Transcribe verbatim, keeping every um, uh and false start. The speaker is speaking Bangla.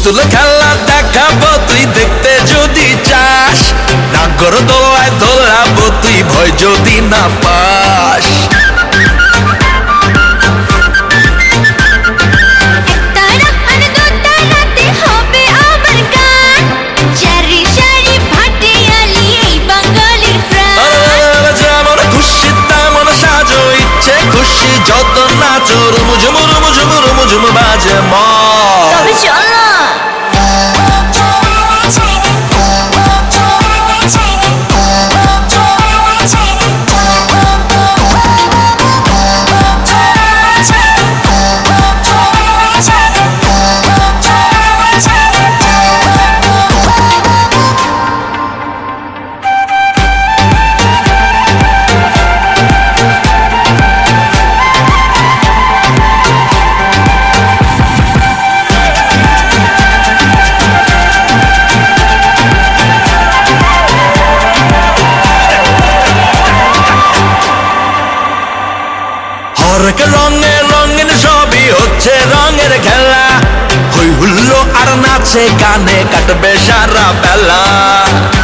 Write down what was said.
পুতুল খেলা দেখাবো তুই দেখতে যদি চাস, নাগর দোলায় দোলাবো তুই ভয় যদি না পাস। খুশি যত নাচো রুমু ঝুমু রুমু ঝুমু রুমু ঝুমু বাজে মন। তবে চল না হরেক রঙে রঙিন সবই হচ্ছে রঙের খেলা, হই হুল্লো আর নাচে গানে কাটবে সারা বেলা।